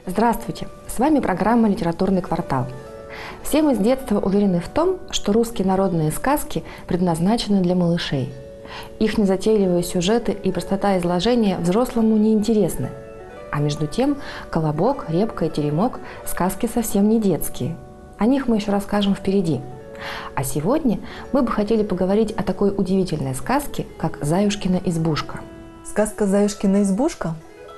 Здравствуйте! С вами программа «Литературный квартал». Все мы с детства уверены в том, что русские народные сказки предназначены для малышей. Их незатейливые сюжеты и простота изложения взрослому неинтересны. А между тем «Колобок», «Репка» и «Теремок» – сказки совсем не детские. О них мы еще расскажем впереди. А сегодня мы бы хотели поговорить о такой удивительной сказке, как «Заюшкина избушка». Сказка «Заюшкина избушка»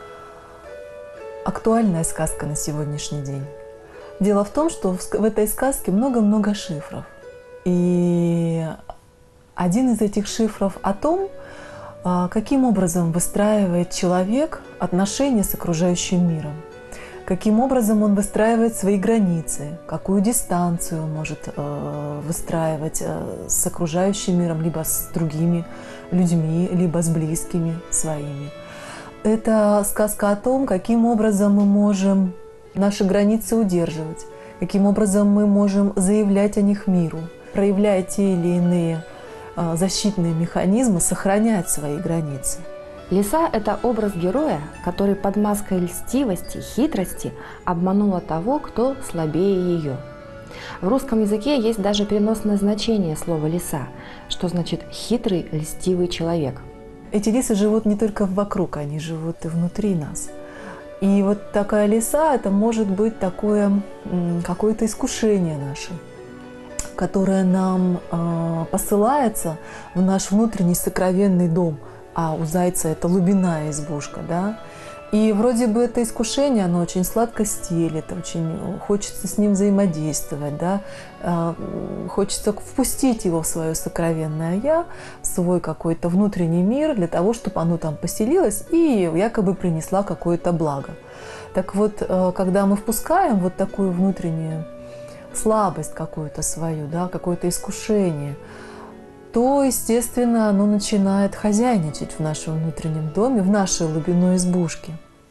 – актуальная сказка на сегодняшний день. Дело в том, что в этой сказке много-много шифров. И один из этих шифров о том, каким образом выстраивает человек отношения с окружающим миром, каким образом он выстраивает свои границы, какую дистанцию он может выстраивать с окружающим миром, либо с другими людьми, либо с близкими своими. Это сказка о том, каким образом мы можем наши границы удерживать, каким образом мы можем заявлять о них миру, проявляя те или иные защитные механизмы, сохранять свои границы. Лиса – это образ героя, который под маской льстивости, хитрости обманула того, кто слабее ее. В русском языке есть даже переносное значение слова «лиса», что значит «хитрый, льстивый человек». Эти лисы живут не только вокруг, они живут и внутри нас. И вот такая лиса – это может быть такое какое-то искушение наше, которое нам посылается в наш внутренний сокровенный дом, а у зайца это лубиная избушка, да. И вроде бы это искушение, оно очень сладко стелет, очень хочется с ним взаимодействовать, да, хочется впустить его в свое сокровенное «я», в свой какой-то внутренний мир для того, чтобы оно там поселилось и якобы принесла какое-то благо. Так вот, когда мы впускаем вот такую внутреннюю слабость какую-то свою, да, какое-то искушение, то, естественно, оно начинает хозяйничать в нашем внутреннем доме, в нашей лубиной избушке.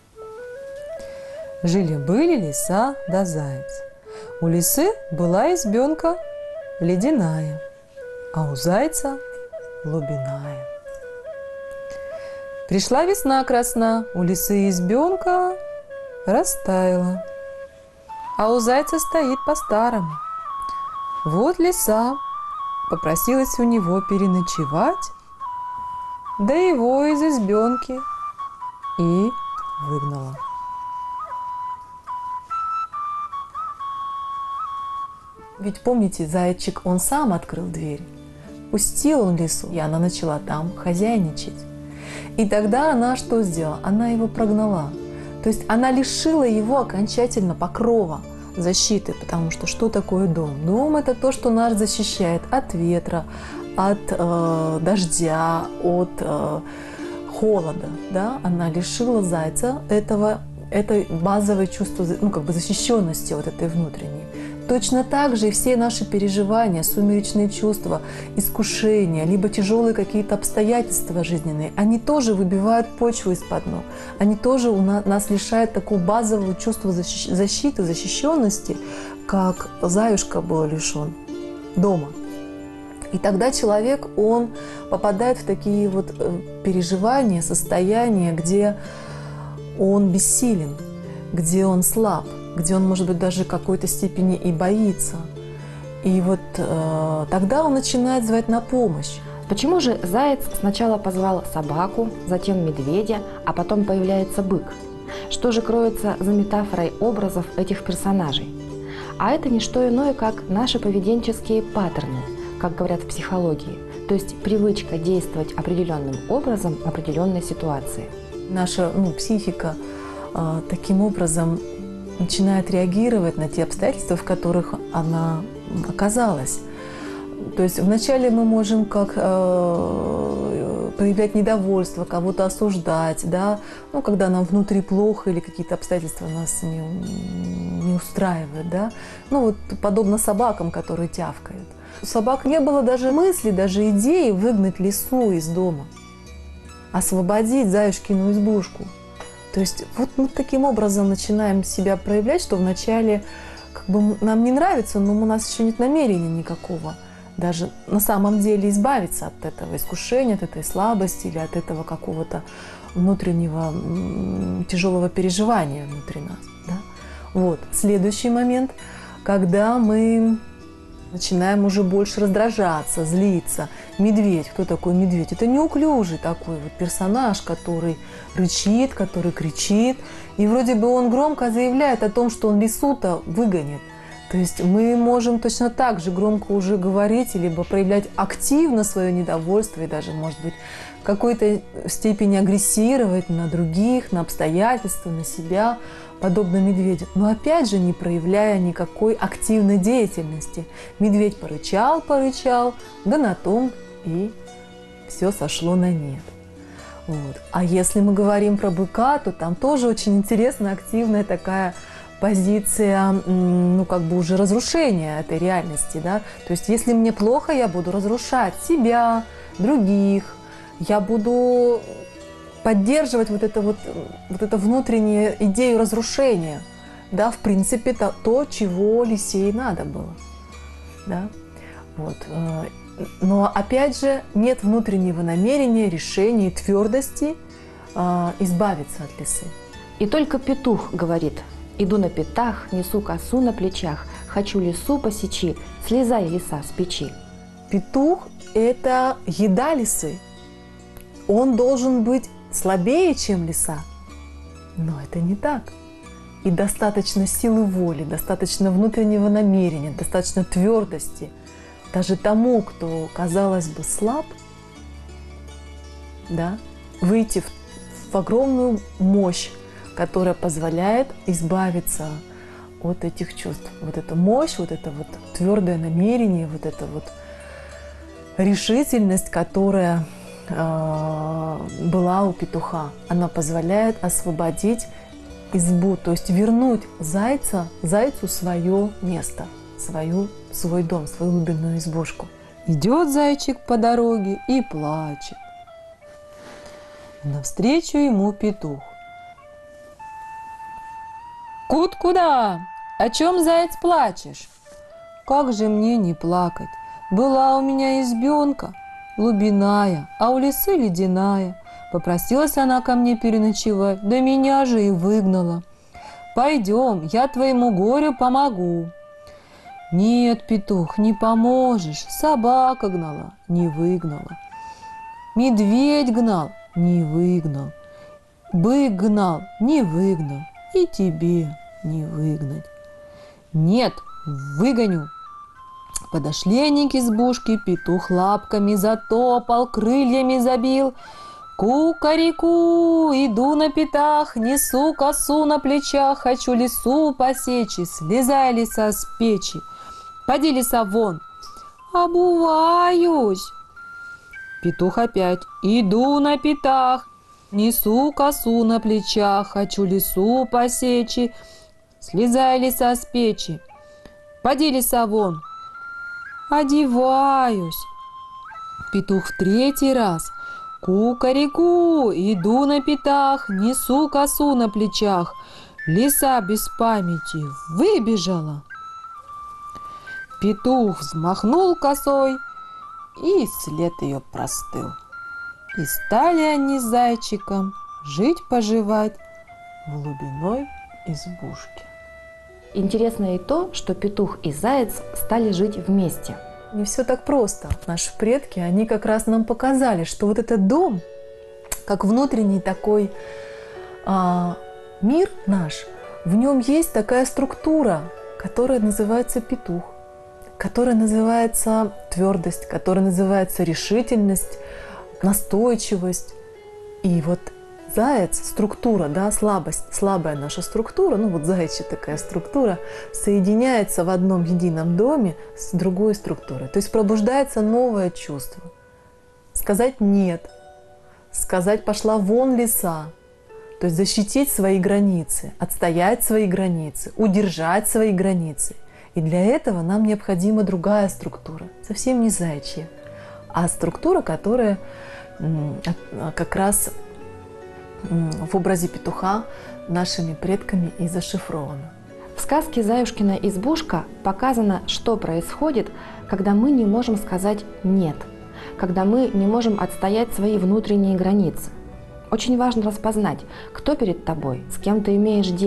Жили-были лиса да заяц. У лисы была избенка ледяная, а у зайца лубиная. Пришла весна красна, у лисы избенка растаяла, а у зайца стоит по-старому. Вот лиса попросилась у него переночевать, да его из избенки и выгнала. Ведь помните, зайчик, он сам открыл дверь, пустил он лису, и она начала там хозяйничать. И тогда она что сделала? Она его прогнала. То есть она лишила его окончательно покрова, защиты, потому что такое дом? Дом – это то, что нас защищает от ветра, от дождя, от холода. Да? Она лишила зайца этой базовой чувства, защищенности вот этой внутренней. Точно так же и все наши переживания, сумеречные чувства, искушения, либо тяжелые какие-то обстоятельства жизненные, они тоже выбивают почву из-под ног. Они тоже нас лишают такого базового чувства защиты, защищенности, как заюшка был лишен дома. И тогда человек, он попадает в такие вот переживания, состояния, где он бессилен, где он слаб, где он, может быть, даже в какой-то степени и боится. И вот тогда он начинает звать на помощь. Почему же заяц сначала позвал собаку, затем медведя, а потом появляется бык? Что же кроется за метафорой образов этих персонажей? А это не что иное, как наши поведенческие паттерны, как говорят в психологии, то есть привычка действовать определенным образом в определенной ситуации. Наша психика таким образом начинает реагировать на те обстоятельства, в которых она оказалась. То есть вначале мы можем проявлять недовольство, кого-то осуждать, да? Когда нам внутри плохо или какие-то обстоятельства нас не устраивают. Да? Подобно собакам, которые тявкают. У собак не было даже мысли, даже идеи выгнать лису из дома, освободить заюшкину избушку. То есть вот мы таким образом начинаем себя проявлять, что вначале нам не нравится, но у нас еще нет намерения никакого. Даже на самом деле избавиться от этого искушения, от этой слабости или от этого какого-то внутреннего тяжелого переживания внутри нас. Да? Вот. Следующий момент, когда мы начинаем уже больше раздражаться, злиться. Медведь. Кто такой медведь? Это неуклюжий такой вот персонаж, который рычит, который кричит. И вроде бы он громко заявляет о том, что он лису-то выгонит. То есть мы можем точно так же громко уже говорить, либо проявлять активно свое недовольство и даже, может быть, в какой-то степени агрессировать на других, на обстоятельства, на себя, подобно медведю. Но опять же не проявляя никакой активной деятельности. Медведь порычал, да на том и все сошло на нет. Вот. А если мы говорим про быка, то там тоже очень интересная, активная такая позиция, ну, как бы уже разрушения этой реальности, да. То есть, если мне плохо, я буду разрушать себя, других, я буду поддерживать вот эту внутреннюю идею разрушения, да, в принципе, то, чего лисе и надо было, да. Вот. Но, опять же, нет внутреннего намерения, решения, твердости избавиться от лисы. И только петух говорит: «Иду на пятах, несу косу на плечах, хочу лису посечи, слезай, лиса, с печи». Петух – это еда лисы. Он должен быть слабее, чем лиса. Но это не так. И достаточно силы воли, достаточно внутреннего намерения, достаточно твердости даже тому, кто, казалось бы, слаб, да, выйти в огромную мощь, которая позволяет избавиться от этих чувств. Вот эта мощь, вот это вот твердое намерение, вот эта вот решительность, которая была у петуха, она позволяет освободить избу, то есть вернуть зайцу свое место, свой дом, свою глубинную избушку. Идет зайчик по дороге и плачет. Навстречу ему петух. «Кут, куда? О чем, заяц, плачешь?» «Как же мне не плакать? Была у меня избенка, глубиная, а у лисы ледяная. Попросилась она ко мне переночевать, да меня же и выгнала. Пойдем, я твоему горю помогу». «Нет, петух, не поможешь. Собака гнала, не выгнала. Медведь гнал, не выгнал. Бык гнал, не выгнал. И тебе не выгнать». «Нет, выгоню». Подошли они к избушке, петух лапками затопал, крыльями забил. «Ку-ка-ри-ку, иду на пятах, несу косу на плечах, хочу лису посечь, слезай, лиса, с печи. Поди, лиса, вон». «Обуваюсь». Петух опять: «Иду на пятах, несу косу на плечах, хочу лису посечь, слезай, лиса, с печи. Поди, лиса, вон». «Одеваюсь». Петух в третий раз: «Ку-ка-ри-ку, иду на пятах, несу косу на плечах». Лиса без памяти выбежала. Петух взмахнул косой, и след ее простыл. И стали они с зайчиком жить-поживать в глубиной избушке. Интересно и то, что петух и заяц стали жить вместе. Не все так просто. Наши предки, они как раз нам показали, что вот этот дом, как внутренний такой мир наш, в нем есть такая структура, которая называется петух, которая называется твердость, которая называется решительность, настойчивость. И вот заяц, структура, да, слабая наша структура, ну вот заячья такая структура, соединяется в одном едином доме с другой структурой. То есть пробуждается новое чувство. Сказать «нет», сказать «пошла вон, лиса», то есть защитить свои границы, отстоять свои границы, удержать свои границы. И для этого нам необходима другая структура, совсем не заячья, а структура, которая как раз в образе петуха нашими предками и зашифрована. В сказке «Заюшкина избушка» показано, что происходит, когда мы не можем сказать «нет», когда мы не можем отстоять свои внутренние границы. Очень важно распознать, кто перед тобой, с кем ты имеешь дело.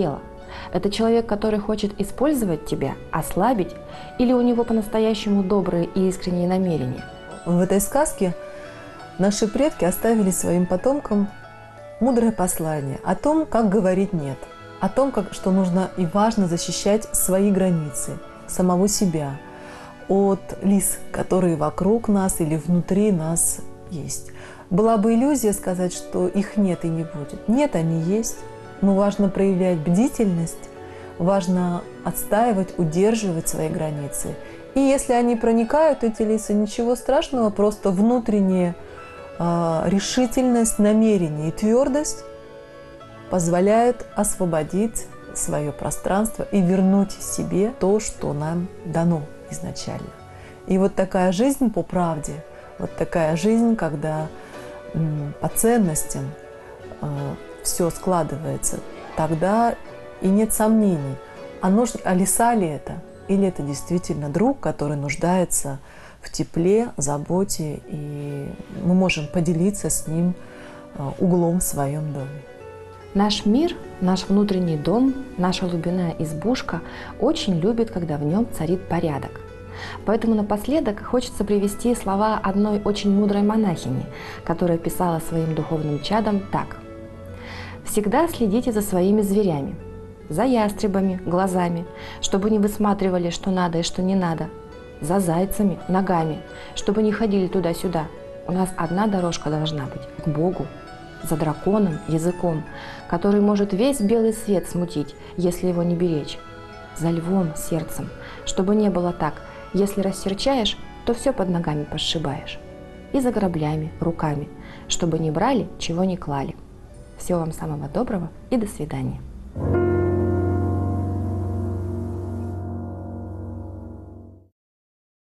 Это человек, который хочет использовать тебя, ослабить, или у него по-настоящему добрые и искренние намерения? В этой сказке наши предки оставили своим потомкам мудрое послание о том, как говорить «нет», о том, что нужно и важно защищать свои границы, самого себя от лиц, которые вокруг нас или внутри нас есть. Была бы иллюзия сказать, что их нет и не будет. Нет, они есть, но важно проявлять бдительность, важно отстаивать, удерживать свои границы. И если они проникают, эти лица, ничего страшного, просто внутренняя решительность, намерение и твердость позволяют освободить свое пространство и вернуть себе то, что нам дано изначально. И вот такая жизнь по правде, вот такая жизнь, когда по ценностям все складывается, тогда и нет сомнений, а лиса ли это, или это действительно друг, который нуждается в тепле, заботе, и мы можем поделиться с ним углом в своем доме. Наш мир, наш внутренний дом, наша глубинная избушка очень любит, когда в нем царит порядок. Поэтому напоследок хочется привести слова одной очень мудрой монахини, которая писала своим духовным чадам так. «Всегда следите за своими зверями, за ястребами, глазами, чтобы не высматривали, что надо и что не надо, за зайцами, ногами, чтобы не ходили туда-сюда. У нас одна дорожка должна быть к Богу, за драконом, языком, который может весь белый свет смутить, если его не беречь, за львом, сердцем, чтобы не было так, если рассерчаешь, то все под ногами посшибаешь, и за граблями, руками, чтобы не брали, чего не клали. Всего вам самого доброго и до свидания».